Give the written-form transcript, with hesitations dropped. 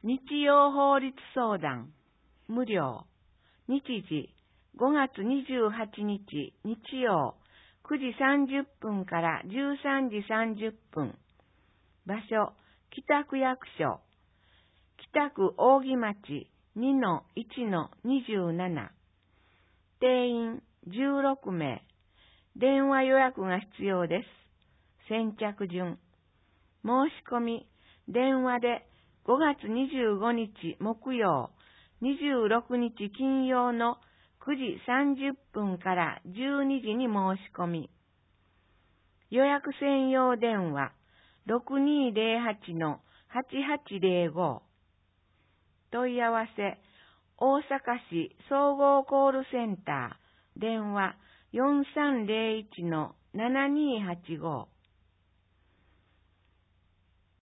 日曜法律相談無料日時5月28日日曜9時30分から13時30分場所北区役所北区扇町 2-1-27 定員16名電話予約が必要です。先着順申し込み電話で5月25日木曜、26日金曜の9時30分から12時に申し込み。予約専用電話 6208-8805 問い合わせ大阪市総合コールセンター電話 4301-7285